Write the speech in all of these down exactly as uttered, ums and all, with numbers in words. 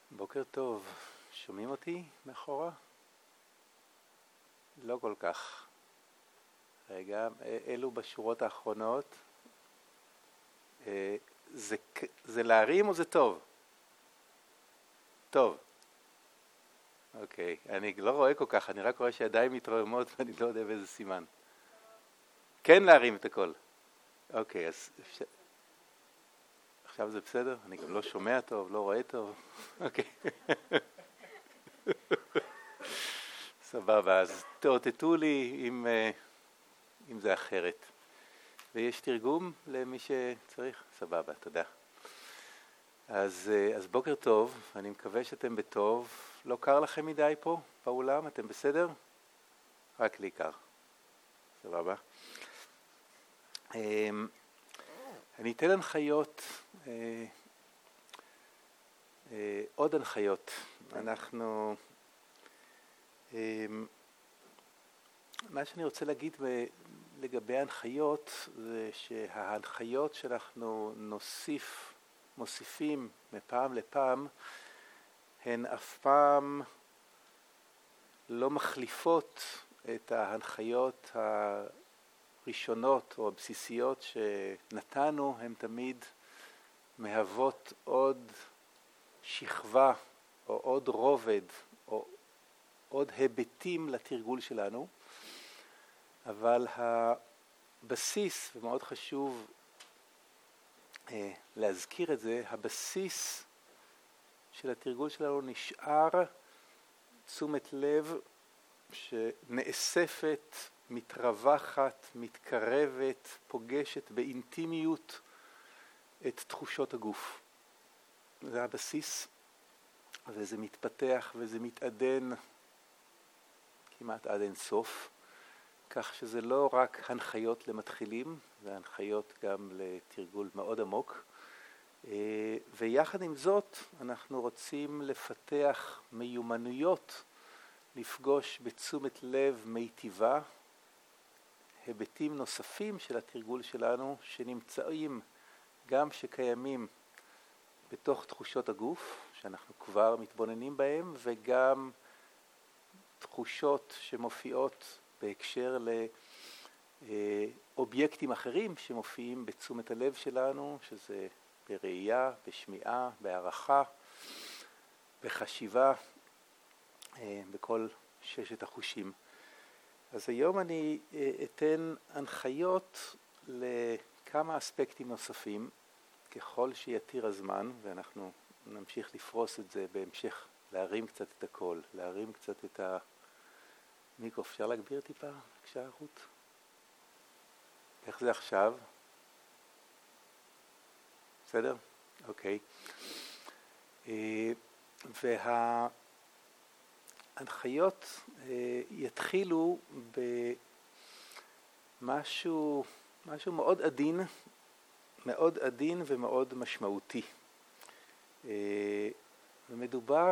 בוקר טוב, שומעים אותי מאחורה? לא כל כך. רגע, אלו בשורות האחרונות. זה, זה להרים או זה טוב? טוב. אוקיי, אני לא רואה כל כך, אני רק רואה שידיים מתרוממות ואני לא יודע באיזה סימן. כן להרים את הכל. אוקיי, אז אפשר... עכשיו זה בסדר? אני גם לא שומע טוב, לא רואה טוב. אוקיי. סבבה, אז תאותתו לי אם, אם זה אחרת. ויש תרגום למי שצריך? סבבה, תודה. אז, אז בוקר טוב, אני מקווה שאתם בטוב. לא קר לכם מדי פה באולם? אתם בסדר? רק לי קר. סבבה. אני אתן הנחיות, עוד הנחיות. אנחנו... מה שאני רוצה להגיד לגבי ההנחיות זה שההנחיות שאנחנו נוסיף, מוסיפים מפעם לפעם, הן אף פעם לא מחליפות את ההנחיות הראשונות או הבסיסיות שנתנו, הן תמיד מהוות עוד שכבה או עוד רובד או עוד היבטים לתרגול שלנו, אבל הבסיס, ומאוד חשוב אה, להזכיר את זה, הבסיס של התרגול שלנו נשאר תשומת לב שנאספת, מתרווחת, מתקרבת, פוגשת באינטימיות את תחושות הגוף. זה הבסיס, וזה מתפתח וזה מתעדן כמעט עד אין סוף, כך שזה לא רק הנחיות למתחילים, זה הנחיות גם לתרגול מאוד עמוק. ויחד עם זאת, אנחנו רוצים לפתח מיומנויות, לפגוש בתשומת לב מיטיבה, היבטים נוספים של התרגול שלנו, שנמצאים גם שקיימים בתוך תחושות הגוף, שאנחנו כבר מתבוננים בהם, וגם תחושות שמופיעות בהקשר לאובייקטים אחרים שמופיעים בתשומת הלב שלנו, שזה בראייה, בשמיעה, בהערכה, בחשיבה, בכל ששת החושים. אז היום אני אתן הנחיות לכמה אספקטים נוספים, ככל שיתיר הזמן, ואנחנו נמשיך לפרוס את זה בהמשך, להרים קצת את הקול, להרים קצת את המיקרו. אפשר להגביר טיפה, בבקשה, רות? איך זה עכשיו? בסדר? אוקיי. וההנחיות יתחילו במשהו משהו מאוד עדין, מאוד עדין ומאוד משמעותי. ומדובר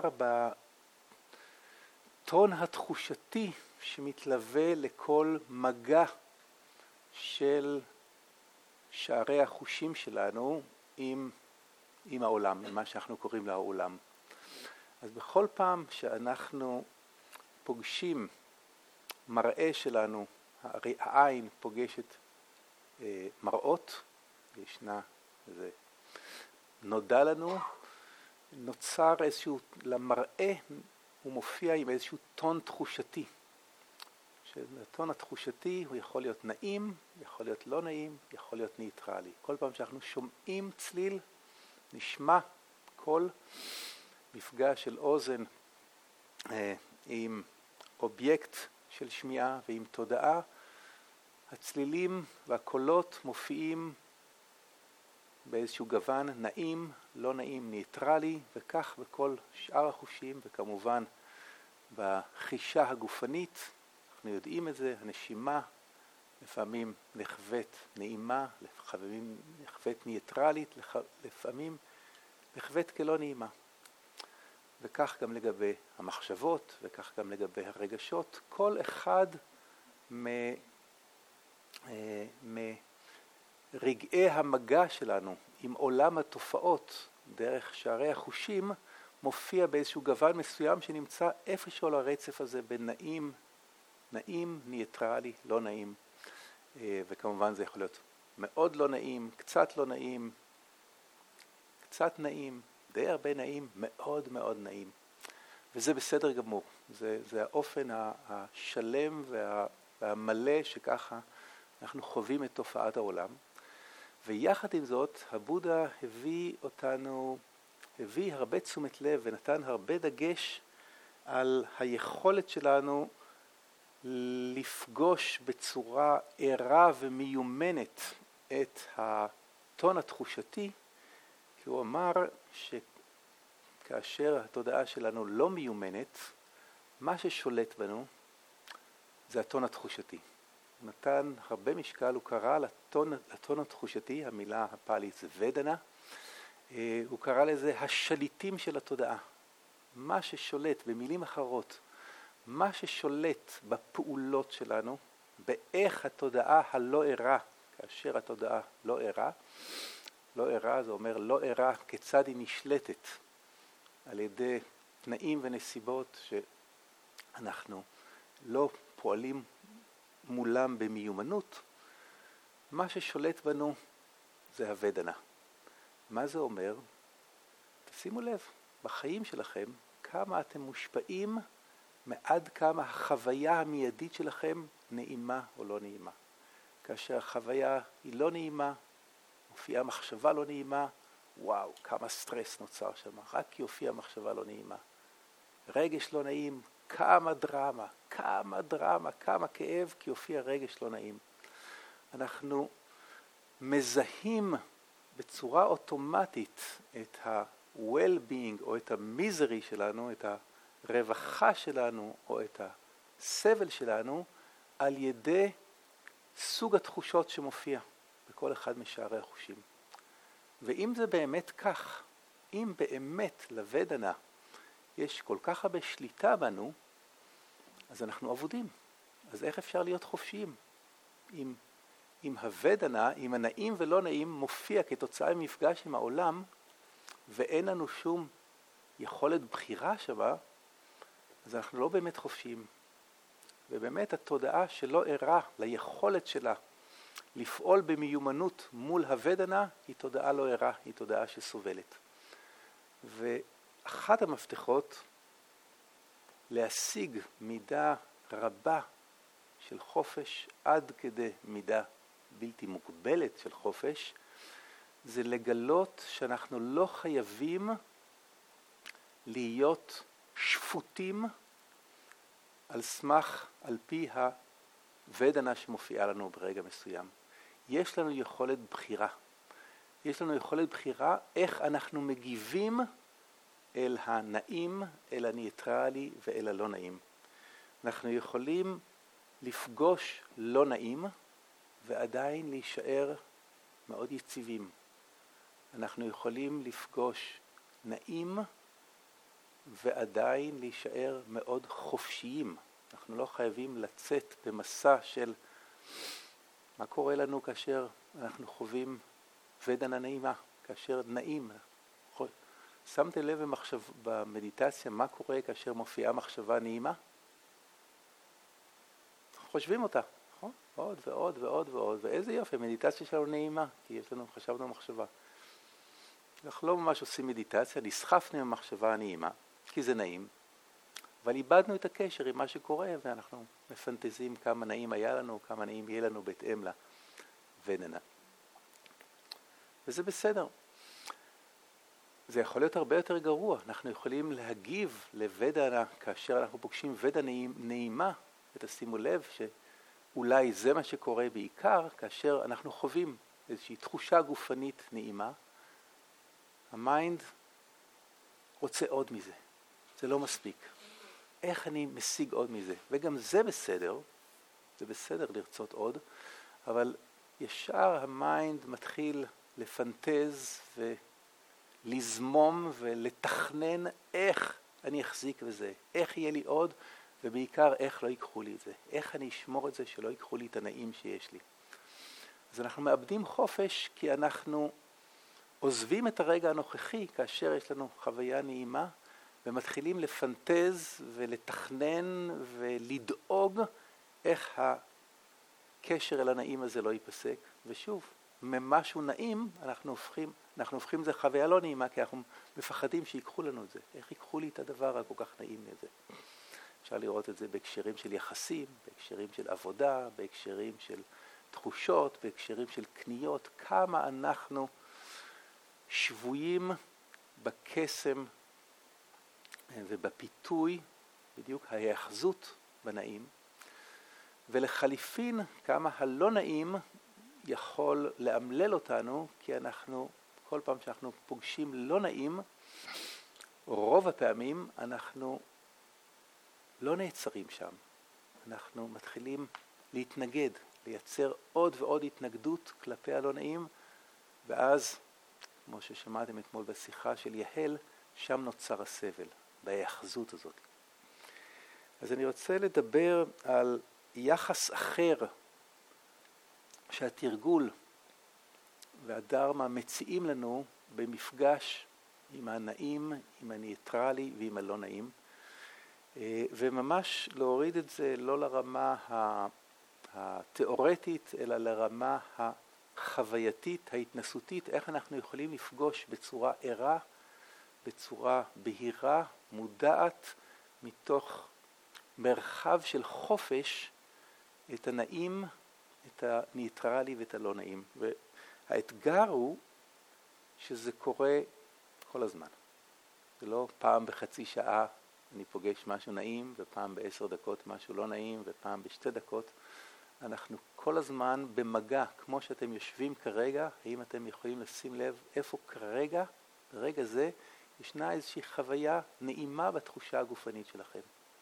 בטון התחושתי שמתלווה לכל מגע של שערי החושים שלנו עם, עם העולם, עם מה שאנחנו קוראים לה העולם. אז בכל פעם שאנחנו פוגשים מראה שלנו, העין פוגשת אה, מראות, ישנה איזה נודע לנו, נוצר איזשהו, למראה הוא מופיע עם איזשהו טון תחושתי. שהטון התחושתי הוא יכול להיות נעים, יכול להיות לא נעים, יכול להיות ניטרלי. כל פעם שאנחנו שומעים צליל, נשמע קול, מפגש של אוזן אה, עם אובייקט של שמיעה ועם תודעה, הצלילים והקולות מופיעים באיזשהו גוון נעים, לא נעים, ניטרלי, וכך בכל שאר החושים, וכמובן בחישה הגופנית, אנחנו יודעים את זה, הנשימה לפעמים נחוות נעימה, לפעמים נחוות ניטרלית, לפעמים נחוות כלא נעימה. וכך גם לגבי המחשבות, וכך גם לגבי הרגשות, כל אחד מ... מרגעי המגע שלנו עם עולם התופעות דרך שערי החושים מופיע באיזשהו גוון מסוים שנמצא איפשהו על הרצף הזה בין נעים, נעים, ניטרלי, לא נעים. וכמובן זה יכול להיות מאוד לא נעים, קצת לא נעים, קצת נעים, די הרבה נעים, מאוד מאוד נעים. וזה בסדר גמור. זה, זה האופן השלם וה, והמלא שככה אנחנו חווים את תופעת העולם. ויחד עם זאת, הבודה הביא אותנו, הביא הרבה תשומת לב ונתן הרבה דגש על היכולת שלנו לפגוש בצורה ערה ומיומנת את הטון התחושתי, כי הוא אמר שכאשר התודעה שלנו לא מיומנת, מה ששולט בנו זה הטון התחושתי. הוא נתן הרבה משקל, הוא קרא לטון, לטון התחושתי, המילה הפאלית זה ודנה, הוא קרא לזה השליטים של התודעה. מה ששולט, במילים אחרות, מה ששולט בפעולות שלנו, באיך התודעה הלא ערה, כאשר התודעה לא ערה, לא ערה זה אומר לא ערה כיצד היא נשלטת על ידי תנאים ונסיבות שאנחנו לא פועלים מולם במיומנות, מה ששולט בנו זה הוודנה. מה זה אומר? תשימו לב, בחיים שלכם, כמה אתם מושפעים מעד כמה החוויה המיידית שלכם נעימה או לא נעימה. כאשר החוויה היא לא נעימה, מופיעה מחשבה לא נעימה, וואו, כמה סטרס נוצר שם, רק כי הופיעה מחשבה לא נעימה. רגש לא נעים, כמה דרמה, כמה דרמה, כמה כאב, כי הופיע רגש לא נעים. אנחנו מזהים בצורה אוטומטית את ה-well-being או את המיזרי שלנו, את הרווחה שלנו או את הסבל שלנו, על ידי סוג התחושות שמופיע בכל אחד משערי החושים. ואם זה באמת כך, אם באמת לוודנה יש כל כך הרבה שליטה בנו, אז אנחנו עבודים. אז איך אפשר להיות חופשיים? אם, אם הוודנה, אם הנעים ולא נעים מופיע כתוצאה ממפגש עם העולם, ואין לנו שום יכולת בחירה שבה, אז אנחנו לא באמת חופשיים. ובאמת התודעה שלא ערה ליכולת שלה לפעול במיומנות מול הוודנה, היא תודעה לא ערה, היא תודעה שסובלת. ואחת המפתחות להשיג מידה רבה של חופש עד כדי מידה בלתי מוגבלת של חופש, זה לגלות שאנחנו לא חייבים להיות שפוטים על סמך, על פי הוודנה שמופיעה לנו ברגע מסוים. יש לנו יכולת בחירה. יש לנו יכולת בחירה איך אנחנו מגיבים אל הנעים, אל הניטרלי ואל הלא נעים. אנחנו יכולים לפגוש לא נעים ועדיין להישאר מאוד יציבים. אנחנו יכולים לפגוש נעים ועדיין להישאר מאוד חופשיים. אנחנו לא חייבים לצאת במסע של מה קורה לנו כאשר אנחנו חווים ודנה נעימה, כאשר נעים. שמתם לב במחשב, במדיטציה מה קורה כאשר מופיעה מחשבה נעימה? חושבים אותה, נכון? עוד ועוד ועוד ועוד, ואיזה יופי, המדיטציה שלנו נעימה, כי יש לנו, חשבנו מחשבה. אנחנו לא ממש עושים מדיטציה, נסחפנו עם המחשבה הנעימה, כי זה נעים, אבל איבדנו את הקשר עם מה שקורה, ואנחנו מפנטזים כמה נעים היה לנו, כמה נעים יהיה לנו בהתאם לוודנה. וזה בסדר. זה יכול להיות הרבה יותר גרוע. אנחנו יכולים להגיב לוודנה כאשר אנחנו פוגשים ודנה נעימה, ותשימו לב שאולי זה מה שקורה בעיקר כאשר אנחנו חווים איזושהי תחושה גופנית נעימה. המיינד רוצה עוד מזה. זה לא מספיק. איך אני משיג עוד מזה? וגם זה בסדר. זה בסדר לרצות עוד, אבל ישר המיינד מתחיל לפנטז ולזמום ולתכנן איך אני אחזיק בזה, איך יהיה לי עוד, ובעיקר איך לא ייקחו לי את זה, איך אני אשמור את זה שלא ייקחו לי את הנעים שיש לי. אז אנחנו מאבדים חופש כי אנחנו עוזבים את הרגע הנוכחי כאשר יש לנו חוויה נעימה, ומתחילים לפנטז ולתכנן ולדאוג איך הקשר אל הנעים הזה לא ייפסק. ושוב, ממשהו נעים אנחנו הופכים, אנחנו הופכים זה חוויה לא נעימה, כי אנחנו מפחדים שיקחו לנו את זה. איך ייקחו לי את הדבר הכל כך נעים הזה? אפשר לראות את זה בהקשרים של יחסים, בהקשרים של עבודה, בהקשרים של תחושות, בהקשרים של קניות, כמה אנחנו שבויים בקסם ובפיתוי, בדיוק ההיאחזות בנעים, ולחליפין כמה הלא נעים יכול לאמלל אותנו, כי אנחנו, כל פעם שאנחנו פוגשים לא נעים, רוב הפעמים אנחנו לא נעצרים שם. אנחנו מתחילים להתנגד, לייצר עוד ועוד התנגדות כלפי הלא נעים, ואז, כמו ששמעתם אתמול בשיחה של יהל, שם נוצר הסבל, בהיאחזות הזאת. אז אני רוצה לדבר על יחס אחר שהתרגול והדרמה מציעים לנו במפגש עם הנעים, עם הניטרלי ועם הלא נעים, וממש להוריד את זה לא לרמה התיאורטית, אלא לרמה החווייתית, ההתנסותית, איך אנחנו יכולים לפגוש בצורה ערה, בצורה בהירה, מודעת, מתוך מרחב של חופש, את הנעים, את הניטרלי ואת הלא נעים. והאתגר הוא שזה קורה כל הזמן. זה לא פעם בחצי שעה אני פוגש משהו נעים, ופעם בעשר דקות משהו לא נעים, ופעם בשתי דקות. אנחנו כל הזמן במגע, כמו שאתם יושבים כרגע, האם אתם יכולים לשים לב איפה כרגע, ברגע זה, ישנה איזושהי חוויה נעימה בתחושה הגופנית שלכם.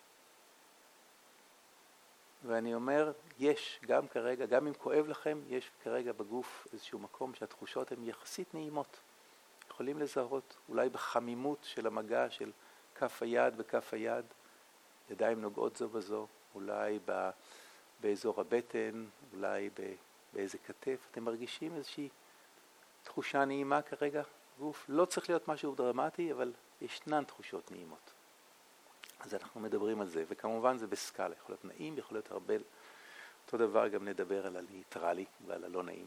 ואני אומר, יש גם כרגע, גם אם כואב לכם, יש כרגע בגוף איזשהו מקום שהתחושות הן יחסית נעימות. יכולים לזהות, אולי בחמימות של המגע של כף היד בכף היד, ידיים נוגעות זו בזו, אולי ב, באזור הבטן, אולי ב, באיזה כתף. אתם מרגישים איזושהי תחושה נעימה כרגע? גוף לא צריך להיות משהו דרמטי, אבל ישנן תחושות נעימות. אז אנחנו מדברים על זה, וכמובן זה בסקאלה, יכול להיות נעים, יכול להיות הרבה. אותו דבר גם נדבר על הניטרלי ועל הלא נעים.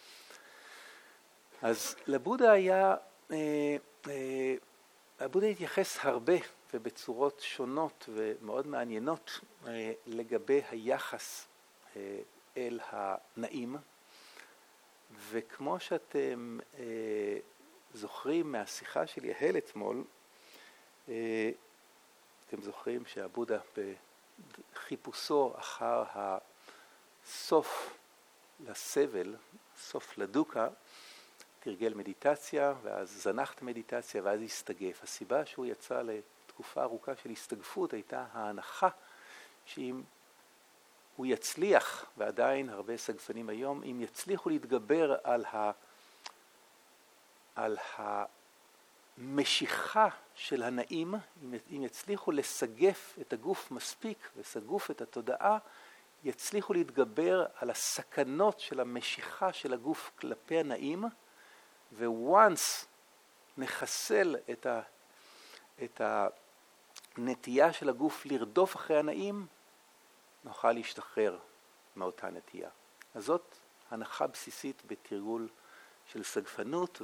אז לבודה היה, אה, אה, הבודה התייחס הרבה ובצורות שונות ומאוד מעניינות אה, לגבי היחס אה, אל הנעים, וכמו שאתם אה, זוכרים מהשיחה של יהל אתמול, אה, אתם זוכרים שהבודה בחיפושו אחר הסוף לסבל, סוף לדוקה, תרגל מדיטציה, ואז זנחת מדיטציה, ואז הסתגף. הסיבה שהוא יצא לתקופה ארוכה של הסתגפות הייתה ההנחה שאם הוא יצליח, ועדיין הרבה סגפנים היום, אם יצליחו להתגבר על ה... על המשיכה של הנעים, אם, אם יצליחו לסגף את הגוף מספיק וסגוף את התודעה, יצליחו להתגבר על הסכנות של המשיכה של הגוף כלפי הנעים, וואנס נחסל את, ה, את הנטייה של הגוף לרדוף אחרי הנעים, נוכל להשתחרר מאותה נטייה. אז זאת הנחה בסיסית בתרגול של סגפנות,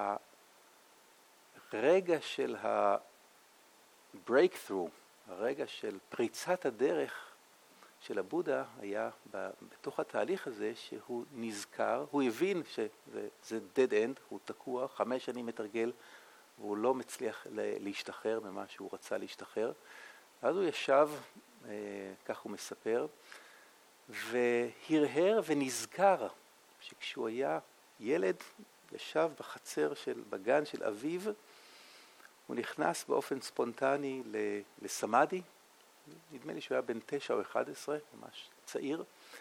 והרגע של ה-breakthrough, הרגע של פריצת הדרך של הבודה היה בתוך התהליך הזה שהוא נזכר, הוא הבין שזה dead end, הוא תקוע, חמש שנים מתרגל, והוא לא מצליח להשתחרר ממה שהוא רצה להשתחרר. אז הוא ישב, כך הוא מספר, והרהר ונזכר שכשהוא היה ילד, ישב בחצר של, בגן של אביו, הוא נכנס באופן ספונטני לסמאדי, נדמה לי שהוא היה בן תשע או אחד עשרה, ממש צעיר,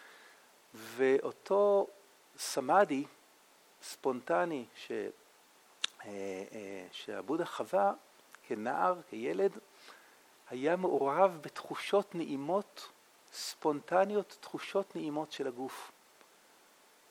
ואותו סמאדי ספונטני ש, שהבודה חווה כנער, כילד, היה מעורב בתחושות נעימות, ספונטניות, תחושות נעימות של הגוף.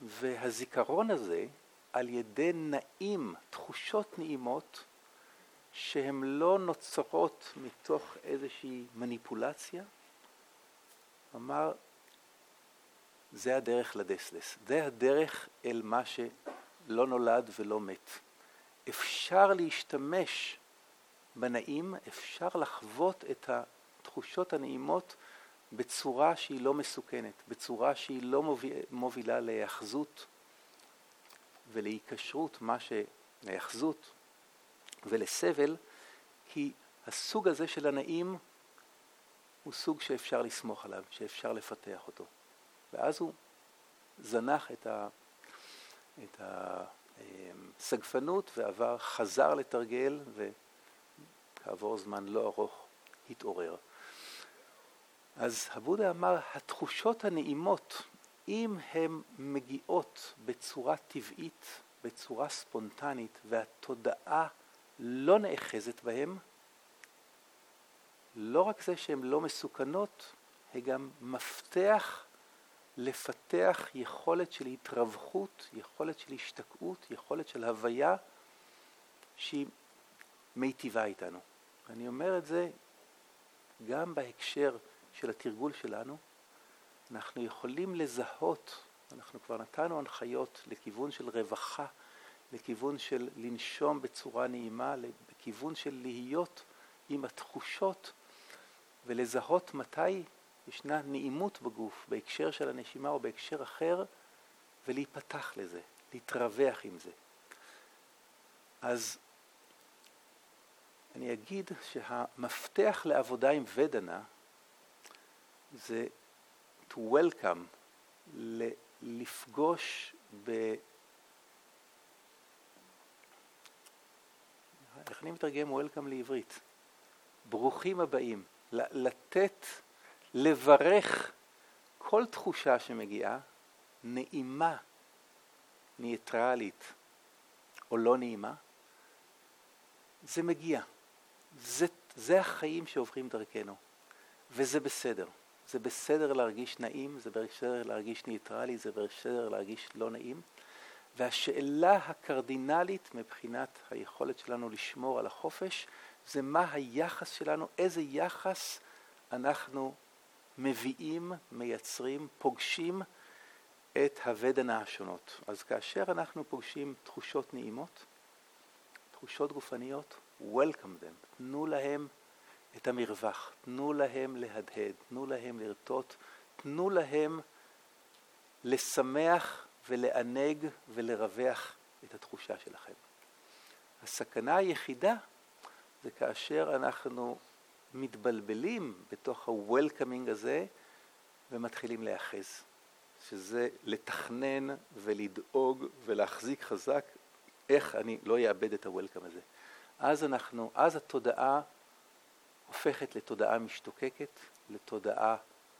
והזיכרון הזה, על ידי נעים, תחושות נעימות, שהן לא נוצרות מתוך איזושהי מניפולציה, אמר, זה הדרך לדסלס, זה הדרך אל מה שלא נולד ולא מת. אפשר להשתמש בנעים, אפשר לחוות את התחושות הנעימות בצורה שהיא לא מסוכנת, בצורה שהיא לא מובילה להיאחזות ולהיקשרות, מה שלהיאחזות ולסבל, כי הסוג הזה של הנעים הוא סוג שאפשר לסמוך עליו, שאפשר לפתח אותו. ואז הוא זנח את ה... את הסגפנות ועבר, חזר לתרגל, וכעבור זמן לא ארוך התעורר. אז הבודה אמר, התחושות הנעימות, אם הן מגיעות בצורה טבעית, בצורה ספונטנית, והתודעה לא נאחזת בהן, לא רק זה שהן לא מסוכנות, הן גם מפתח לפתח יכולת של התרווחות, יכולת של השתקעות, יכולת של הוויה שהיא מיטיבה איתנו. אני אומר את זה גם בהקשר של התרגול שלנו. אנחנו יכולים לזהות, אנחנו כבר נתנו הנחיות לכיוון של רווחה, לכיוון של לנשום בצורה נעימה, לכיוון של להיות עם התחושות ולזהות מתי ישנה נעימות בגוף, בהקשר של הנשימה או בהקשר אחר, ולהיפתח לזה, להתרווח עם זה. אז אני אגיד שהמפתח לעבודה עם ודנה זה to welcome, לפגוש ב... איך אני מתרגם welcome לעברית? ברוכים הבאים, לתת, לברך כל תחושה שמגיעה, נעימה, ניטרלית או לא נעימה, זה מגיע. זה, זה החיים שעוברים דרכנו. וזה בסדר. זה בסדר להרגיש נעים, זה בסדר להרגיש ניטרלי, זה בסדר להרגיש לא נעים. והשאלה הקרדינלית מבחינת היכולת שלנו לשמור על החופש, זה מה היחס שלנו, איזה יחס אנחנו מביאים, מייצרים, פוגשים את הוודנה השונות. אז כאשר אנחנו פוגשים תחושות נעימות, תחושות גופניות, welcome them, תנו להם את המרווח, תנו להם להדהד, תנו להם לרטוט, תנו להם לשמח ולענג ולרווח את התחושה שלכם. הסכנה היחידה זה כאשר אנחנו מתבלבלים בתוך ה-welcoming הזה ומתחילים להיאחז, שזה לתכנן ולדאוג ולהחזיק חזק איך אני לא אאבד את ה-welcome הזה. אז אנחנו, אז התודעה הופכת לתודעה משתוקקת, לתודעה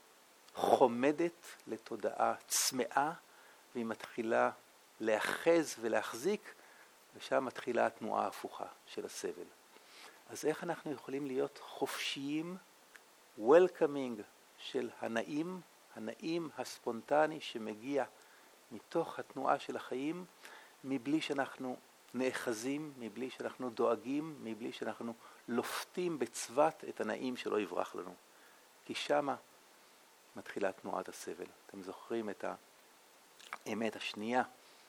חומדת, לתודעה צמאה, והיא מתחילה להאחז ולהחזיק, ושם מתחילה התנועה ההפוכה של הסבל. אז איך אנחנו יכולים להיות חופשיים, welcoming של הנעים, הנעים הספונטני שמגיע מתוך התנועה של החיים, מבלי שאנחנו נאחזים, מבלי שאנחנו דואגים, מבלי שאנחנו לופתים בצוות את הנעים שלא יברח לנו. כי שמה מתחילה תנועת הסבל. אתם זוכרים את האמת השנייה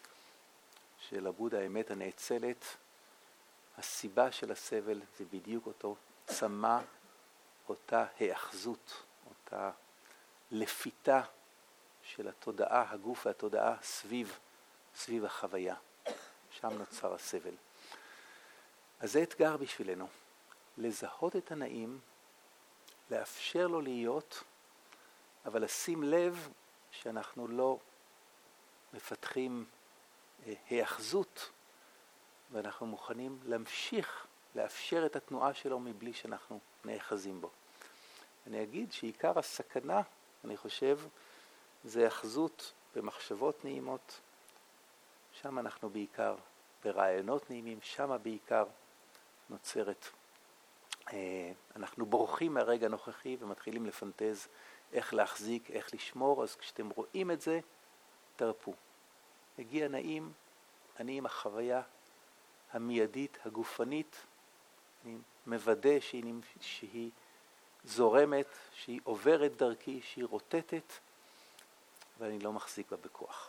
של הבודה, האמת הנאצלת, הסיבה של הסבל זה בדיוק אותו צמא, אותה היאחזות, אותה לפיתה של התודעה, הגוף והתודעה סביב, סביב החוויה. שם נוצר הסבל. אז זה אתגר בשבילנו, לזהות את הנעים, לאפשר לו להיות, אבל לשים לב שאנחנו לא מפתחים היאחזות, ואנחנו מוכנים להמשיך לאפשר את התנועה שלו מבלי שאנחנו נאחזים בו. אני אגיד שעיקר הסכנה, אני חושב, זה היאחזות במחשבות נעימות. שם אנחנו בעיקר ברעיונות נעימים, שם בעיקר נוצרת. אנחנו בורחים מהרגע הנוכחי ומתחילים לפנטז איך להחזיק, איך לשמור. אז כשאתם רואים את זה, תרפו. הגיע נעים, אני עם החוויה המיידית, הגופנית, אני מוודא שהיא, שהיא זורמת, שהיא עוברת דרכי, שהיא רוטטת, ואני לא מחזיק בה בכוח.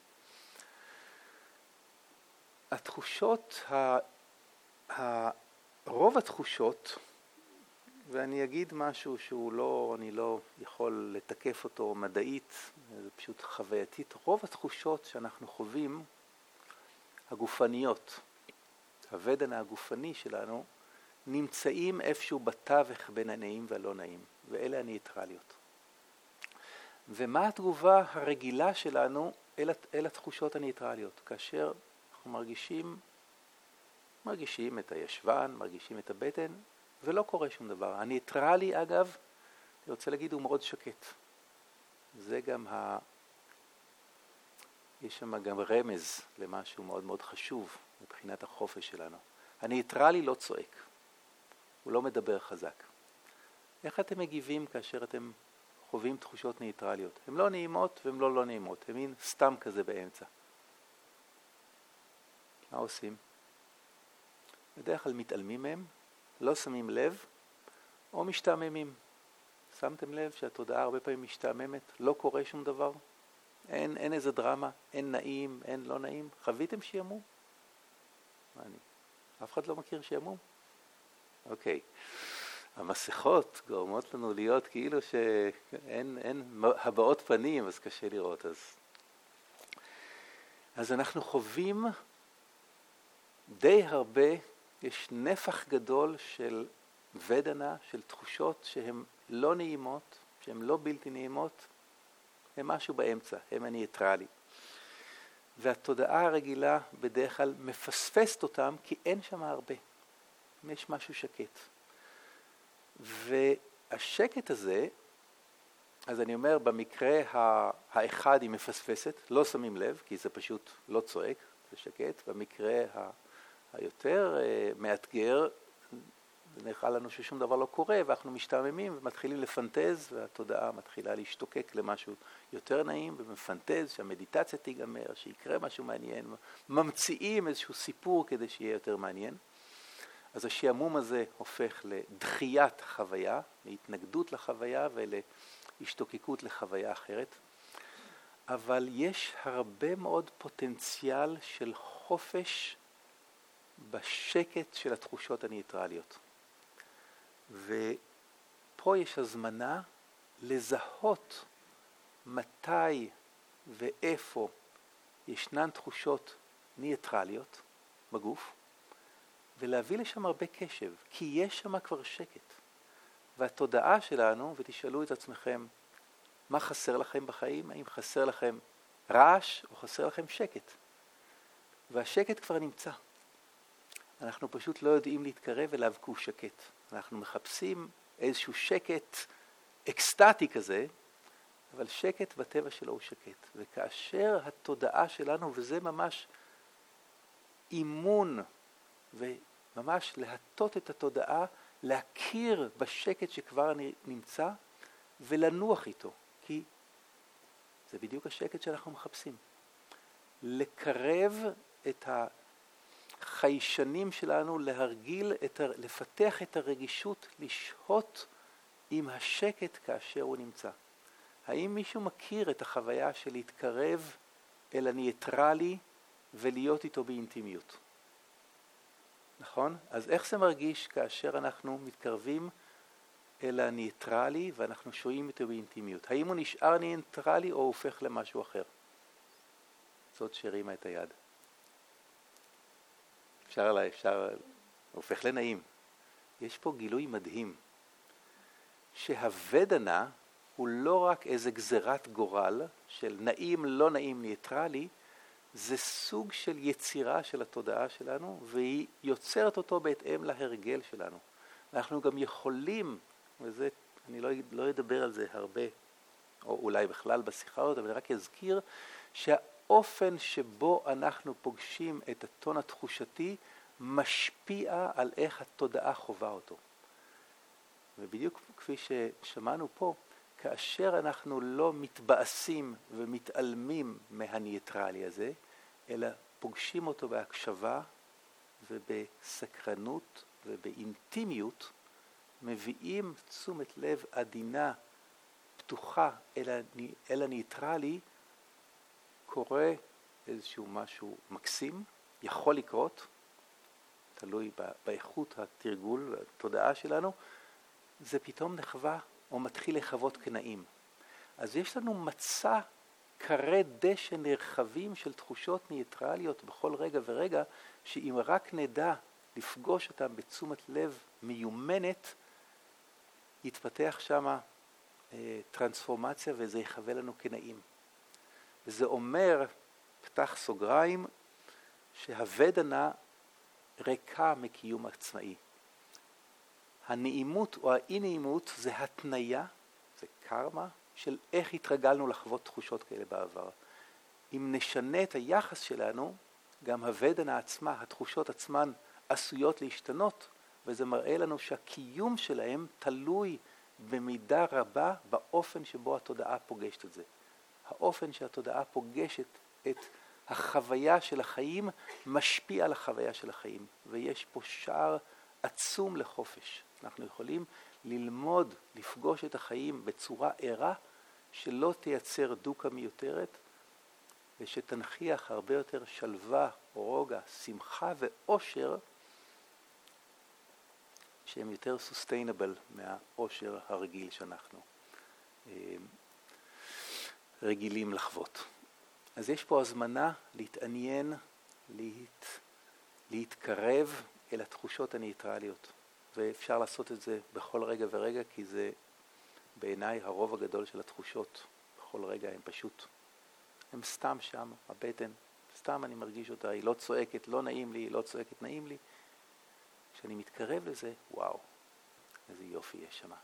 התחושות, ה, ה, רוב התחושות, ואני אגיד משהו שהוא לא, אני לא יכול לתקף אותו מדעית, זה פשוט חווייתית, רוב התחושות שאנחנו חווים, הגופניות, הוודן הגופני שלנו, נמצאים איפשהו בתווך בין הנעים והלא נעים, ואלה הניטרליות. ומה התגובה הרגילה שלנו אל, אל התחושות הניטרליות? כאשר אנחנו מרגישים, מרגישים את הישבן, מרגישים את הבטן, ולא קורה שום דבר. הניטרלי, אגב, אני רוצה להגיד, הוא מאוד שקט. זה גם ה... יש שם גם רמז למשהו מאוד מאוד חשוב מבחינת החופש שלנו. הניטרלי לא צועק. הוא לא מדבר חזק. איך אתם מגיבים כאשר אתם חווים תחושות ניטרליות? הן לא נעימות והן לא לא נעימות. הן מין סתם כזה באמצע. מה עושים? בדרך כלל מתעלמים מהם, לא שמים לב, או משתעממים. שמתם לב שהתודעה הרבה פעמים משתעממת, לא קורה שום דבר? אין, אין איזה דרמה, אין נעים, אין לא נעים. חוויתם שימום? מה אני? אף אחד לא מכיר שימום? אוקיי. המסכות גורמות לנו להיות כאילו שאין אין הבעות פנים, אז קשה לראות. אז, אז אנחנו חווים די הרבה, יש נפח גדול של ודנה, של תחושות שהן לא נעימות, שהן לא בלתי נעימות, הן משהו באמצע, הן הניטרלי. והתודעה הרגילה בדרך כלל מפספסת אותם, כי אין שם הרבה. יש משהו שקט. והשקט הזה, אז אני אומר, במקרה האחד היא מפספסת, לא שמים לב, כי זה פשוט לא צועק, זה שקט. במקרה היותר מאתגר, זה נראה לנו ששום דבר לא קורה, ואנחנו משתעממים ומתחילים לפנטז, והתודעה מתחילה להשתוקק למשהו יותר נעים, ומפנטז שהמדיטציה תיגמר, שיקרה משהו מעניין, ממציאים איזשהו סיפור כדי שיהיה יותר מעניין. אז השעמום הזה הופך לדחיית החוויה, להתנגדות לחוויה ולהשתוקקות לחוויה אחרת. אבל יש הרבה מאוד פוטנציאל של חופש בשקט של התחושות הניטרליות. ופה יש הזמנה לזהות מתי ואיפה ישנן תחושות ניטרליות בגוף, ולהביא לשם הרבה קשב, כי יש שם כבר שקט. והתודעה שלנו, ותשאלו את עצמכם, מה חסר לכם בחיים? האם חסר לכם רעש או חסר לכם שקט? והשקט כבר נמצא. אנחנו פשוט לא יודעים להתקרב אליו כי הוא שקט. אנחנו מחפשים איזשהו שקט אקסטטי כזה, אבל שקט בטבע שלו הוא שקט. וכאשר התודעה שלנו, וזה ממש אימון, וממש להטות את התודעה, להכיר בשקט שכבר נמצא, ולנוח איתו. כי זה בדיוק השקט שאנחנו מחפשים. לקרב את החיישנים שלנו, להרגיל, את, לפתח את הרגישות, לשהות עם השקט כאשר הוא נמצא. האם מישהו מכיר את החוויה של להתקרב אל הניטרלי ולהיות איתו באינטימיות? נכון? אז איך זה מרגיש כאשר אנחנו מתקרבים אל הניטרלי ואנחנו שוהים איתו באינטימיות? האם הוא נשאר ניטרלי או הופך למשהו אחר? זאת שהרימה את היד. אפשר עליי, אפשר, הופך לנעים. יש פה גילוי מדהים, שהוודנה הוא לא רק איזה גזרת גורל של נעים, לא נעים, ניטרלי, זה סוג של יצירה של התודעה שלנו, והיא יוצרת אותו בהתאם להרגל שלנו. אנחנו גם יכולים, וזה, אני לא, לא אדבר על זה הרבה, או אולי בכלל בשיחה הזאת, אבל אני רק אזכיר שהאופן שבו אנחנו פוגשים את הטון התחושתי, משפיע על איך התודעה חובה אותו. ובדיוק כפי ששמענו פה, כאשר אנחנו לא מתבאסים ומתעלמים מהניטרלי הזה, אלא פוגשים אותו בהקשבה, ובסקרנות ובאינטימיות מביאים תשומת לב עדינה, פתוחה אל, אל הניטרלי, קורה איזשהו משהו מקסים, יכול לקרות, תלוי באיכות התרגול והתודעה שלנו, זה פתאום נחווה או מתחיל לחוות כנעים. אז יש לנו מצע קרי דשא נרחבים של תחושות ניטרליות בכל רגע ורגע, שאם רק נדע לפגוש אותם בתשומת לב מיומנת, יתפתח שם אה, טרנספורמציה וזה יחווה לנו כנעים. וזה אומר, פתח סוגריים, שהוודנה ריקה מקיום עצמאי. הנעימות או האי נעימות זה התניה, זה קרמה, של איך התרגלנו לחוות תחושות כאלה בעבר. אם נשנה את היחס שלנו, גם הוודנה עצמה, התחושות עצמן עשויות להשתנות, וזה מראה לנו שהקיום שלהם תלוי במידה רבה באופן שבו התודעה פוגשת את זה. האופן שהתודעה פוגשת את החוויה של החיים משפיע על החוויה של החיים, ויש פה שער עצום לחופש. אנחנו יכולים ללמוד, לפגוש את החיים בצורה ערה, שלא תייצר דוקה מיותרת, ושתנחיח הרבה יותר שלווה, רוגע, שמחה ואושר, שהם יותר sustainable מהאושר הרגיל שאנחנו רגילים לחוות. אז יש פה הזמנה להתעניין, להת, להתקרב אל התחושות הניטרליות. ואפשר לעשות את זה בכל רגע ורגע, כי זה בעיניי הרוב הגדול של התחושות. בכל רגע הם פשוט, הם סתם שם, הבטן, סתם אני מרגיש אותה, היא לא צועקת, לא נעים לי, היא לא צועקת, נעים לי. כשאני מתקרב לזה, וואו, איזה יופי יש שם.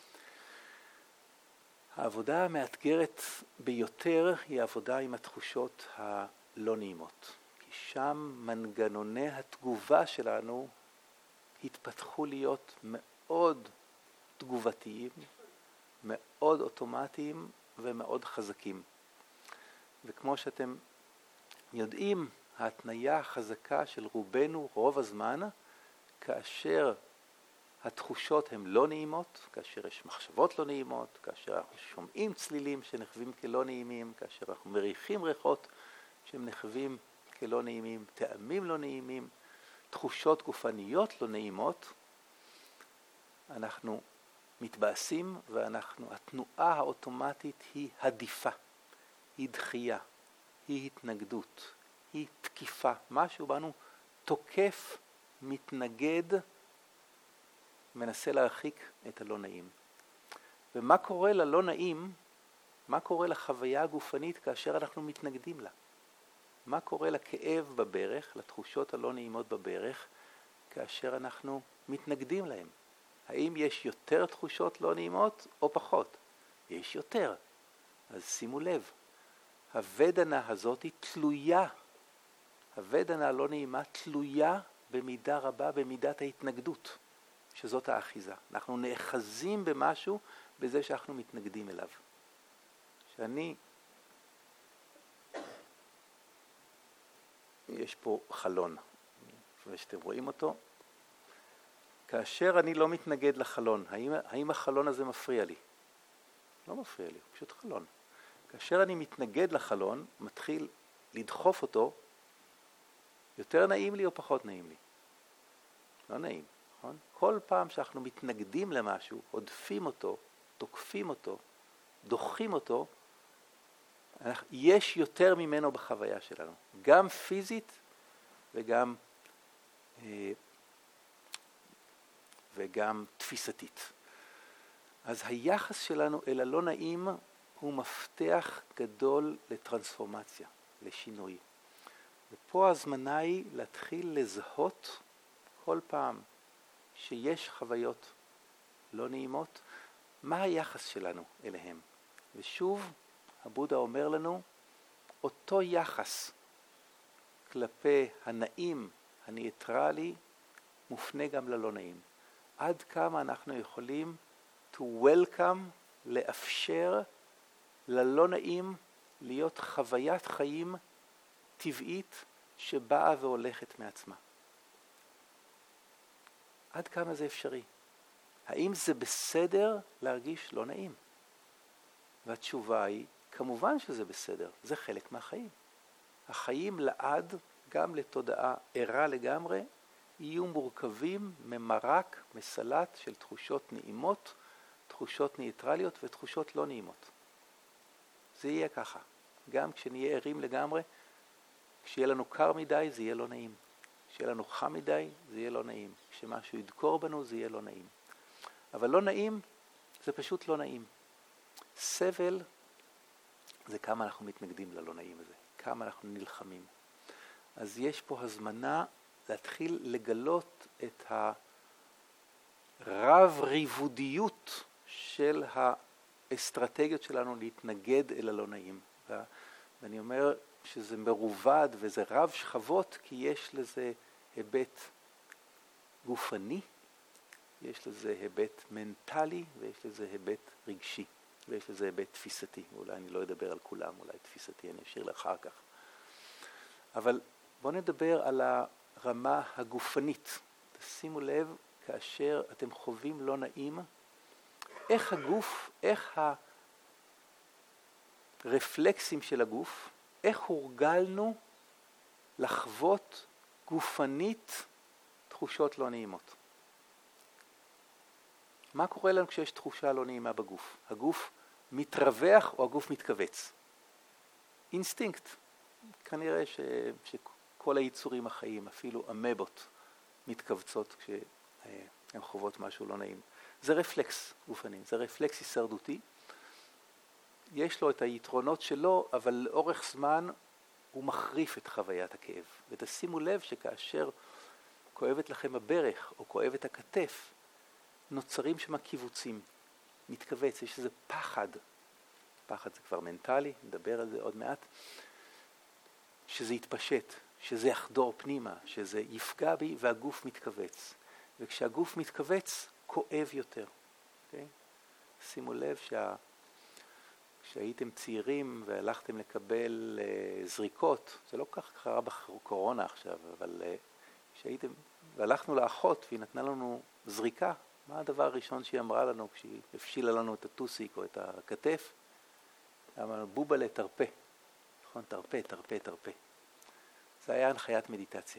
העבודה המאתגרת ביותר היא העבודה עם התחושות הלא נעימות. כי שם מנגנוני התגובה שלנו התפתחו להיות מאוד תגובתיים, מאוד אוטומטיים ומאוד חזקים. וכמו שאתם יודעים, ההתניה החזקה של רובנו רוב הזמן, כאשר התחושות הן לא נעימות, כאשר יש מחשבות לא נעימות, כאשר אנחנו שומעים צלילים שנחווים כלא נעימים, כאשר אנחנו מריחים ריחות שהם נחווים כלא נעימים, טעמים לא נעימים, תחושות גופניות לא נעימות, אנחנו מתבאסים ואנחנו, התנועה האוטומטית היא עדיפה, היא דחייה, היא התנגדות, היא תקיפה, משהו בנו תוקף, מתנגד, מנסה להרחיק את הלא נעים. ומה קורה ללא נעים? מה קורה לחוויה הגופנית כאשר אנחנו מתנגדים לה? מה קורה לכאב בברך, לתחושות הלא נעימות בברך, כאשר אנחנו מתנגדים להם? האם יש יותר תחושות לא נעימות או פחות? יש יותר. אז שימו לב, הוודנה הזאת היא תלויה. הוודנה הלא נעימה תלויה במידה רבה במידת ההתנגדות, שזאת האחיזה. אנחנו נאחזים במשהו בזה שאנחנו מתנגדים אליו. שאני, יש פה חלון, ושאתם רואים אותו, כאשר אני לא מתנגד לחלון, האם, האם החלון הזה מפריע לי? לא מפריע לי, הוא פשוט חלון. כאשר אני מתנגד לחלון, מתחיל לדחוף אותו, יותר נעים לי או פחות נעים לי? לא נעים, נכון? כל פעם שאנחנו מתנגדים למשהו, עודפים אותו, תוקפים אותו, דוחים אותו, יש יותר ממנו בחוויה שלנו, גם פיזית וגם אה, וגם תפיסתית. אז היחס שלנו אל הלא נעים הוא מפתח גדול לטרנספורמציה, לשינוי. ופה הזמנה היא להתחיל לזהות כל פעם שיש חוויות לא נעימות, מה היחס שלנו אליהם. ושוב, הבודה אומר לנו, אותו יחס כלפי הנעים, הניטרלי, מופנה גם ללא נעים. עד כמה אנחנו יכולים to welcome, לאפשר ללא נעים להיות חוויית חיים טבעית שבאה והולכת מעצמה. עד כמה זה אפשרי? האם זה בסדר להרגיש לא נעים? והתשובה היא, כמובן שזה בסדר, זה חלק מהחיים. החיים לעד, גם לתודעה ערה לגמרי, יהיו מורכבים ממרק, מסלט של תחושות נעימות, תחושות ניטרליות ותחושות לא נעימות. זה יהיה ככה. גם כשנהיה ערים לגמרי, כשיהיה לנו קר מדי זה יהיה לא נעים. כשיהיה לנו חם מדי זה יהיה לא נעים. כשמשהו ידקור בנו זה יהיה לא נעים. אבל לא נעים זה פשוט לא נעים. סבל זה כמה אנחנו מתנגדים ללא נעים הזה. כמה אנחנו נלחמים. אז יש פה הזמנה להתחיל לגלות את הרב ריבודיות של האסטרטגיות שלנו להתנגד אל הלא נעים. ואני אומר שזה מרובד וזה רב שכבות כי יש לזה היבט גופני, יש לזה היבט מנטלי ויש לזה היבט רגשי ויש לזה היבט תפיסתי. אולי אני לא אדבר על כולם, אולי תפיסתי אני אשאיר לאחר כך. אבל בואו נדבר על הרמה הגופנית. תשימו לב, כאשר אתם חווים לא נעים, איך הגוף, איך הרפלקסים של הגוף, איך הורגלנו לחוות גופנית תחושות לא נעימות. מה קורה לנו כשיש תחושה לא נעימה בגוף? הגוף מתרווח או הגוף מתכווץ? אינסטינקט. כנראה ש... שכל היצורים החיים, אפילו אמבות, מתכווצות כשהן חוות משהו לא נעים. זה רפלקס גופני, זה רפלקס הישרדותי. יש לו את היתרונות שלו, אבל לאורך זמן הוא מחריף את חוויית הכאב. ותשימו לב שכאשר כואבת לכם הברך או כואבת הכתף, נוצרים שם קיבוצים, מתכווץ, יש איזה פחד. פחד זה כבר מנטלי, נדבר על זה עוד מעט. שזה יתפשט, שזה יחדור פנימה, שזה יפגע בי והגוף מתכווץ. וכשהגוף מתכווץ, כואב יותר. Okay? שימו לב שה... כשהייתם צעירים והלכתם לקבל uh, זריקות, זה לא כך קרה בקורונה עכשיו, אבל uh, כשהייתם, והלכנו לאחות והיא נתנה לנו זריקה, מה הדבר הראשון שהיא אמרה לנו כשהיא הפשילה לנו את הטוסיק או את הכתף? אמרנו, בובלה, תרפה. נכון, תרפה, תרפה, תרפה. זה היה הנחיית מדיטציה.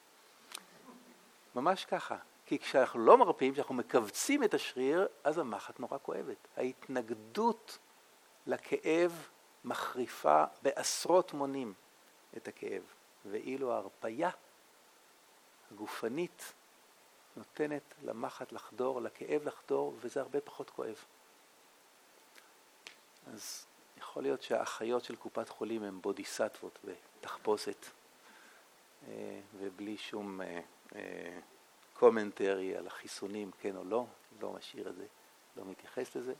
ממש ככה. כי כשאנחנו לא מרפאים, כשאנחנו מקבצים את השריר, אז המחט נורא כואבת. ההתנגדות לכאב מחריפה בעשרות מונים את הכאב. ואילו ההרפיה הגופנית נותנת למחט לחדור, לכאב לחדור, וזה הרבה פחות כואב. אז יכול להיות שהאחיות של קופת חולים הן בודיסטוות ותחפושת, ובלי שום קומנטרי על החיסונים, כן או לא, לא משאיר את זה, לא מתייחס לזה.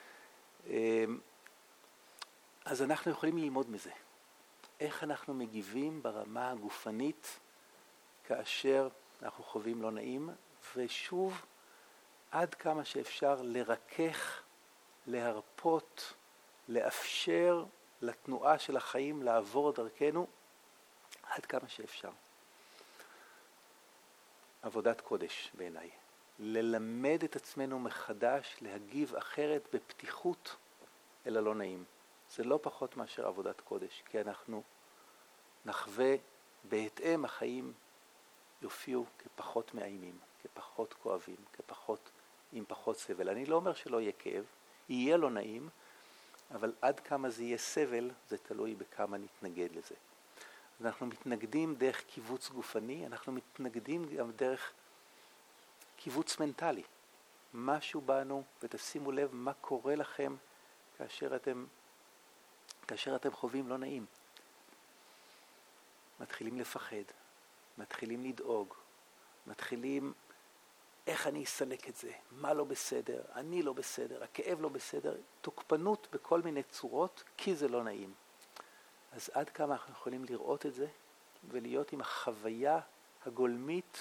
אז אנחנו יכולים ללמוד מזה. איך אנחנו מגיבים ברמה הגופנית כאשר אנחנו חווים לא נעים, ושוב, עד כמה שאפשר לרכך, להרפות, לאפשר לתנועה של החיים לעבור דרכנו, עד כמה שאפשר. עבודת קודש בעיניי. ללמד את עצמנו מחדש, להגיב אחרת בפתיחות אל הלא נעים. זה לא פחות מאשר עבודת קודש, כי אנחנו נחווה בהתאם החיים יופיעו כפחות מאיימים, כפחות כואבים, כפחות, עם פחות סבל. אני לא אומר שלא יהיה כאב, יהיה לא נעים, אבל עד כמה זה יהיה סבל, זה תלוי בכמה נתנגד לזה. אנחנו מתנגדים דרך קיבוץ גופני, אנחנו מתנגדים גם דרך קיבוץ מנטלי. משהו בנו, ותשימו לב מה קורה לכם כאשר אתם, כאשר אתם חווים לא נעים. מתחילים לפחד, מתחילים לדאוג, מתחילים איך אני אסלק את זה, מה לא בסדר, אני לא בסדר, הכאב לא בסדר, תוקפנות בכל מיני צורות, כי זה לא נעים. אז עד כמה אנחנו יכולים לראות את זה, ולהיות עם החוויה הגולמית,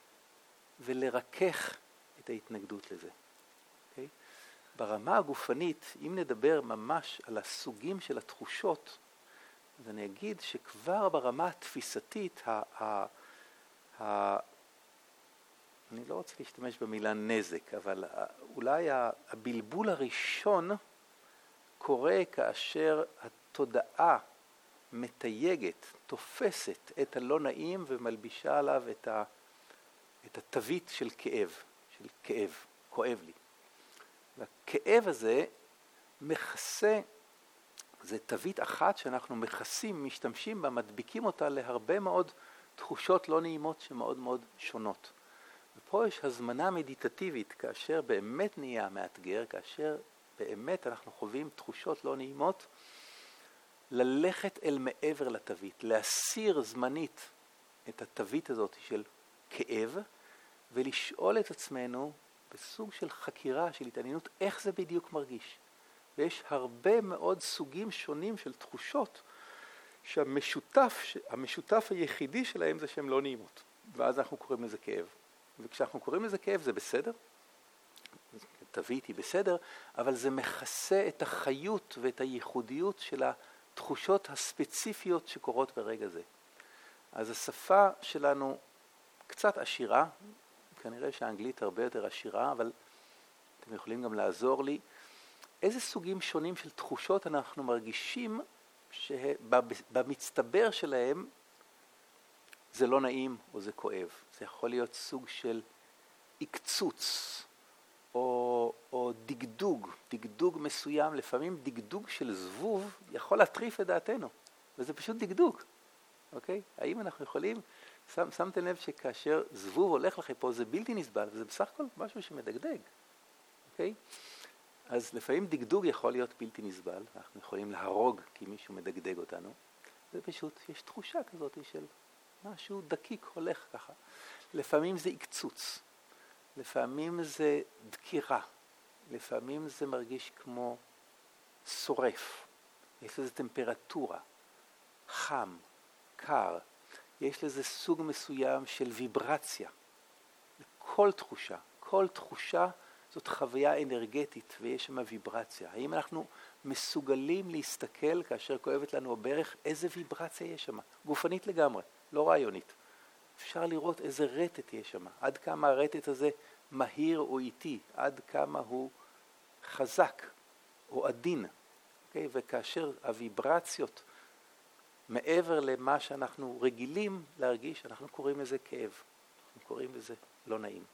ולרכך את ההתנגדות לזה. Okay? ברמה הגופנית, אם נדבר ממש על הסוגים של התחושות, אז אני אגיד שכבר ברמה התפיסתית, ה- ה- אני לא רוצה להשתמש במילה נזק, אבל אולי הבלבול הראשון קורה כאשר התודעה מתייגת, תופסת את הלא נעים ומלבישה עליו את, ה, את התווית של כאב, של כאב, כואב לי. והכאב הזה מכסה, זה תווית אחת שאנחנו מכסים, משתמשים בה, מדביקים אותה להרבה מאוד תחושות לא נעימות שמאוד מאוד שונות. ופה יש הזמנה מדיטטיבית, כאשר באמת נהיה מאתגר, כאשר באמת אנחנו חווים תחושות לא נעימות, ללכת אל מעבר לתווית, להסיר זמנית את התווית הזאת של כאב, ולשאול את עצמנו בסוג של חקירה, של התעניינות, איך זה בדיוק מרגיש. ויש הרבה מאוד סוגים שונים של תחושות, שהמשותף, המשותף היחידי שלהם זה שהן לא נעימות. ואז אנחנו קוראים לזה כאב. וכשאנחנו קוראים לזה כאב זה בסדר, תווית היא בסדר, אבל זה מכסה את החיות ואת הייחודיות של התחושות הספציפיות שקורות ברגע זה. אז השפה שלנו קצת עשירה, כנראה שהאנגלית הרבה יותר עשירה, אבל אתם יכולים גם לעזור לי. איזה סוגים שונים של תחושות אנחנו מרגישים שבמצטבר שלהם זה לא נעים או זה כואב. זה יכול להיות סוג של עקצוץ או, או דגדוג, דגדוג מסוים. לפעמים דגדוג של זבוב יכול להטריף את דעתנו, וזה פשוט דגדוג. אוקיי? האם אנחנו יכולים, שם, שמתם לב שכאשר זבוב הולך לכם פה זה בלתי נסבל, וזה בסך הכל משהו שמדגדג. אוקיי? אז לפעמים דגדוג יכול להיות בלתי נסבל, אנחנו יכולים להרוג כי מישהו מדגדג אותנו. זה פשוט, יש תחושה כזאת של משהו דקיק הולך ככה. לפעמים זה עקצוץ, לפעמים זה דקירה, לפעמים זה מרגיש כמו שורף, יש לזה טמפרטורה, חם, קר, יש לזה סוג מסוים של ויברציה. כל תחושה, כל תחושה זאת חוויה אנרגטית ויש שם ויברציה. האם אנחנו מסוגלים להסתכל כאשר כואבת לנו הברך, איזה ויברציה יש שם? גופנית לגמרי, לא רעיונית. אפשר לראות איזה רטט יש שם, עד כמה הרטט הזה מהיר או איטי, עד כמה הוא חזק או עדין. Okay? וכאשר הוויברציות מעבר למה שאנחנו רגילים להרגיש, אנחנו קוראים לזה כאב, אנחנו קוראים לזה לא נעים.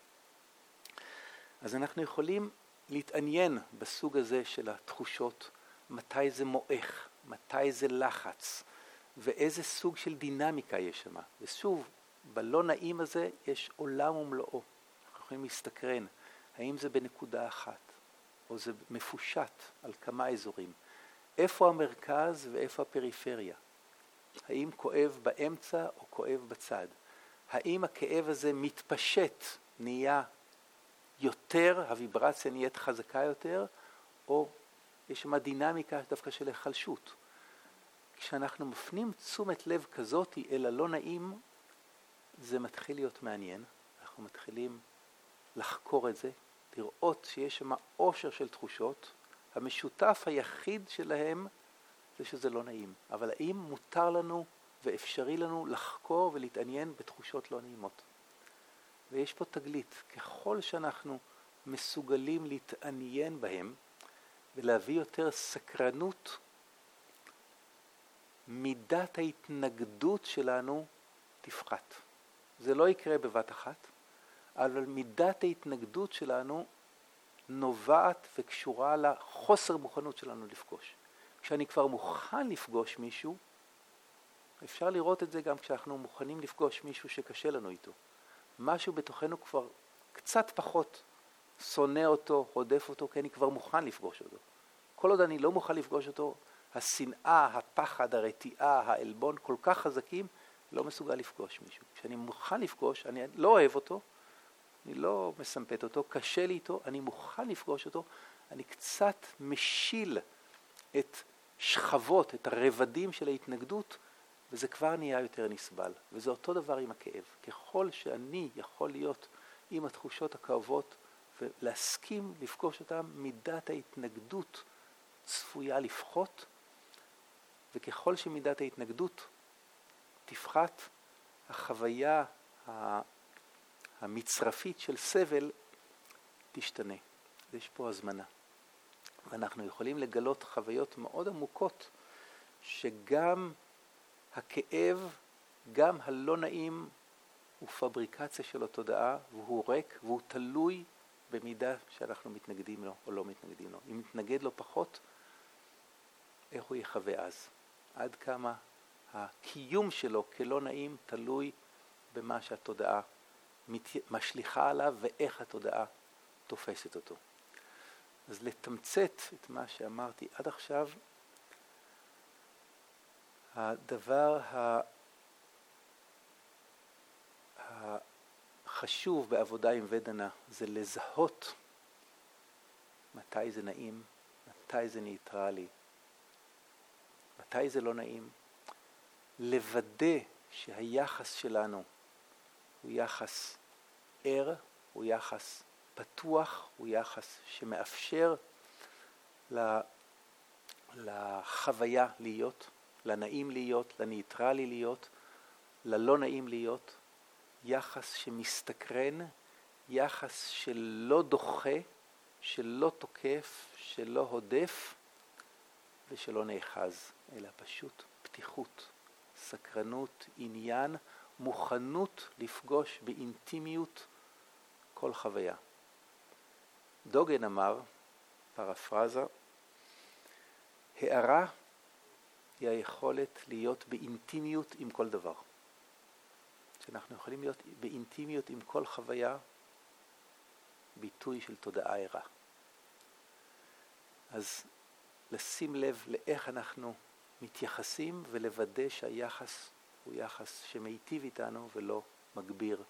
אז אנחנו יכולים להתעניין בסוג הזה של התחושות, מתי זה מועך, מתי זה לחץ, ואיזה סוג של דינמיקה יש שם. ושוב, בלא נעים הזה יש עולם ומלואו. אנחנו יכולים להסתקרן, האם זה בנקודה אחת, או זה מפושט על כמה אזורים. איפה המרכז ואיפה הפריפריה? האם כואב באמצע או כואב בצד? האם הכאב הזה מתפשט, נהיה יותר, הוויברציה נהיית חזקה יותר, או יש שם דינמיקה דווקא של החלשות. כשאנחנו מפנים תשומת לב כזאת אל הלא נעים, זה מתחיל להיות מעניין. אנחנו מתחילים לחקור את זה, לראות שיש שם עושר של תחושות. המשותף היחיד שלהם זה שזה לא נעים. אבל האם מותר לנו ואפשרי לנו לחקור ולהתעניין בתחושות לא נעימות? ויש פה תגלית. ככל שאנחנו מסוגלים להתעניין בהם ולהביא יותר סקרנות, מידת ההתנגדות שלנו תפחת. זה לא יקרה בבת אחת, אבל מידת ההתנגדות שלנו נובעת וקשורה לחוסר מוכנות שלנו לפגוש. כשאני כבר מוכן לפגוש מישהו, אפשר לראות את זה גם כשאנחנו מוכנים לפגוש מישהו שקשה לנו איתו. משהו בתוכנו כבר קצת פחות שונא אותו, רודף אותו, כי אני כבר מוכן לפגוש אותו. כל עוד אני לא מוכן לפגוש אותו, השנאה, הפחד, הרתיעה, העלבון כל כך חזקים, לא מסוגל לפגוש מישהו. כשאני מוכן לפגוש, אני לא אוהב אותו, אני לא מסמפת אותו, קשה לי איתו, אני מוכן לפגוש אותו, אני קצת משיל את שכבות, את הרבדים של ההתנגדות, וזה כבר נהיה יותר נסבל. וזה אותו דבר עם הכאב. ככל שאני יכול להיות עם התחושות הכאובות ולהסכים לפגוש אותם, מידת ההתנגדות צפויה לפחות, וככל שמידת ההתנגדות תפחת, החוויה המצרפית של סבל תשתנה. יש פה הזמנה. ואנחנו יכולים לגלות חוויות מאוד עמוקות, שגם הכאב, גם הלא נעים, הוא פבריקציה של התודעה, והוא ריק, והוא תלוי במידה שאנחנו מתנגדים לו או לא מתנגדים לו. אם מתנגד לו פחות, איך הוא יחווה אז? עד כמה הקיום שלו כלא נעים תלוי במה שהתודעה משליחה עליו ואיך התודעה תופסת אותו. אז לתמצת את מה שאמרתי עד עכשיו, הדבר החשוב בעבודה עם ודנה זה לזהות מתי זה נעים, מתי זה ניטרלי, מתי זה לא נעים, לוודא שהיחס שלנו הוא יחס ער, הוא יחס פתוח, הוא יחס שמאפשר לחוויה להיות, לנעים להיות, לניטרלי להיות, ללא נעים להיות, יחס שמסתקרן, יחס שלא דוחה, שלא תוקף, שלא הודף ושלא נאחז, אלא פשוט פתיחות, סקרנות, עניין, מוכנות לפגוש באינטימיות כל חוויה. דוגן אמר, פרפרזה, הערה היא היכולת להיות באינטימיות עם כל דבר. שאנחנו יכולים להיות באינטימיות עם כל חוויה, ביטוי של תודעה ערה. אז לשים לב לאיך אנחנו מתייחסים ולוודא שהיחס הוא יחס שמיטיב איתנו ולא מגביר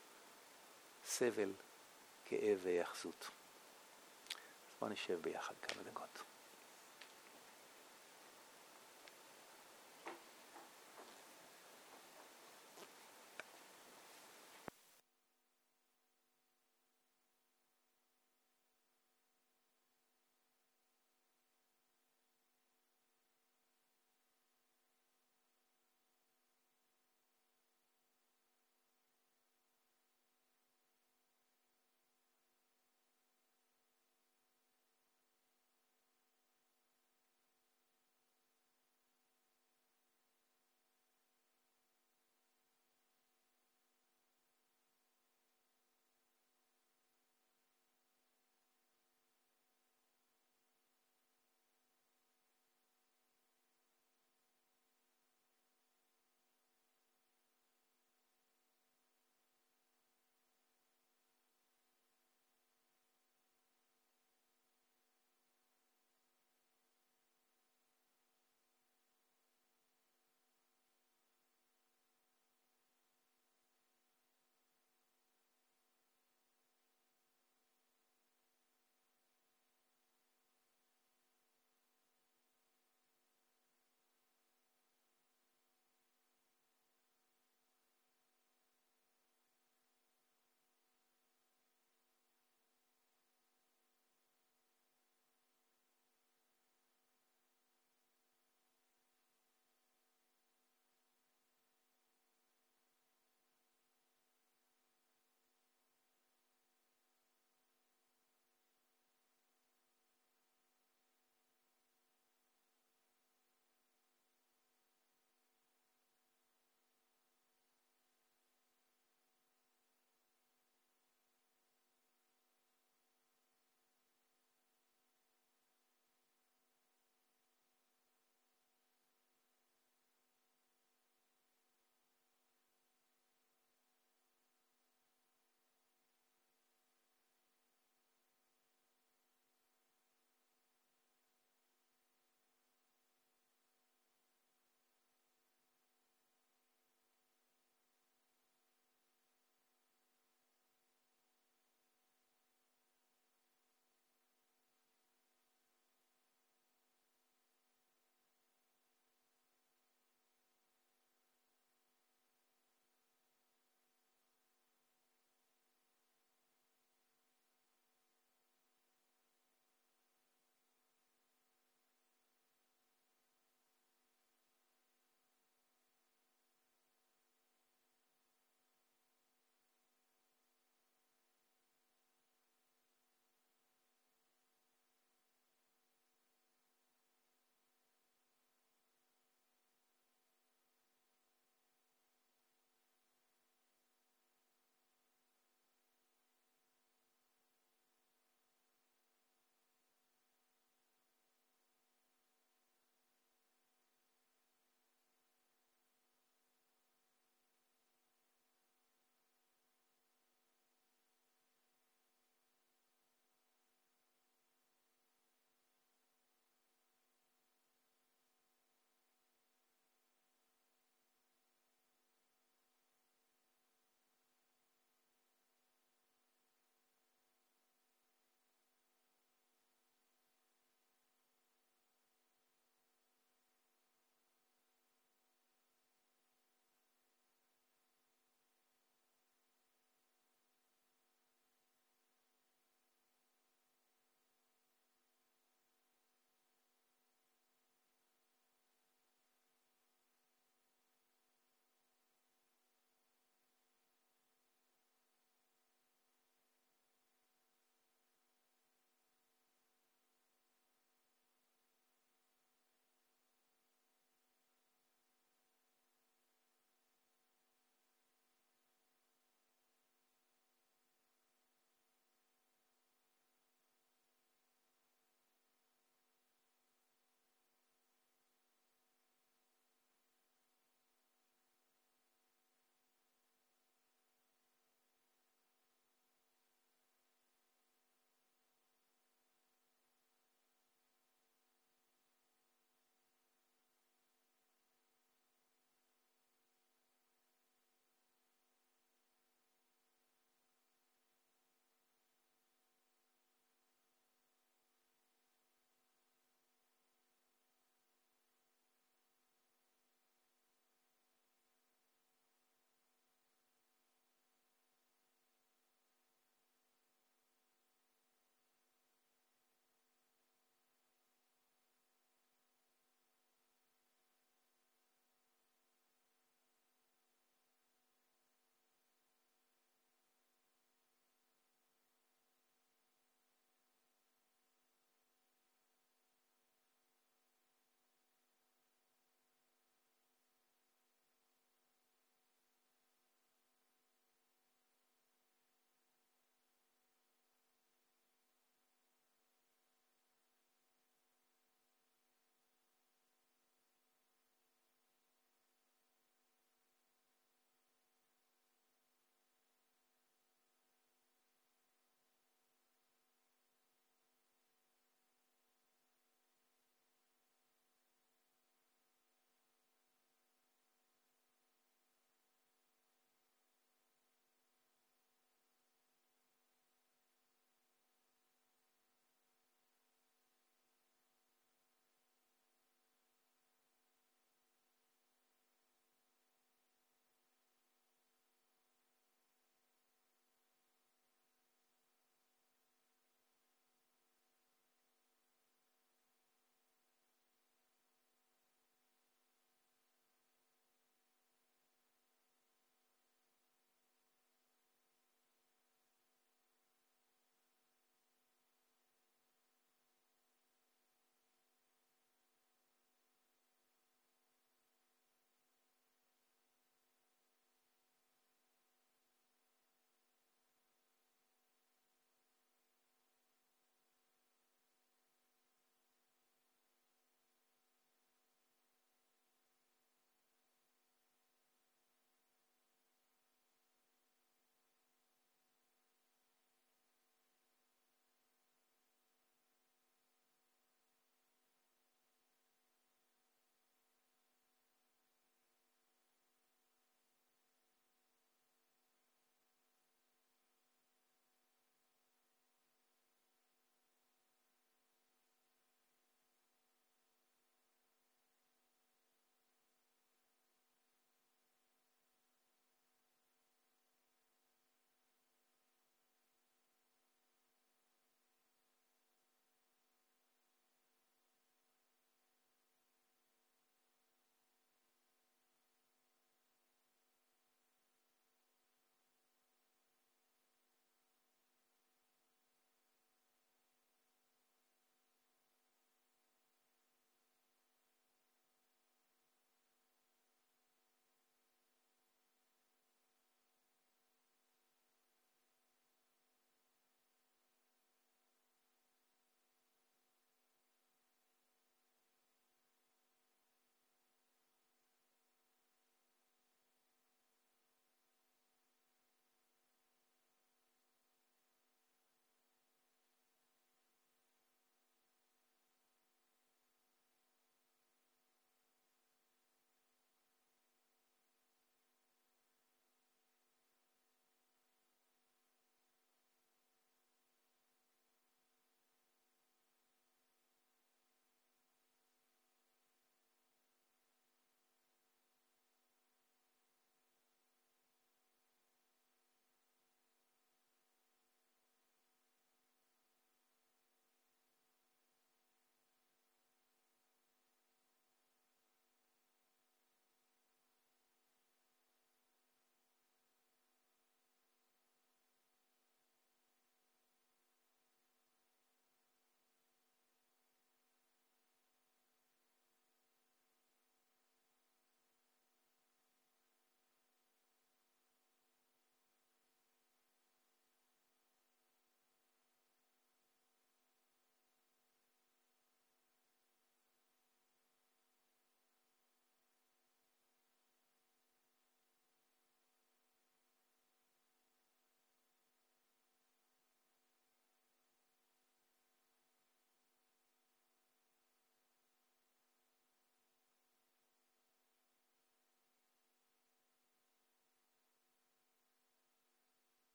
סבל, כאב והיחזות. אז בואו נשב ביחד כמה דקות.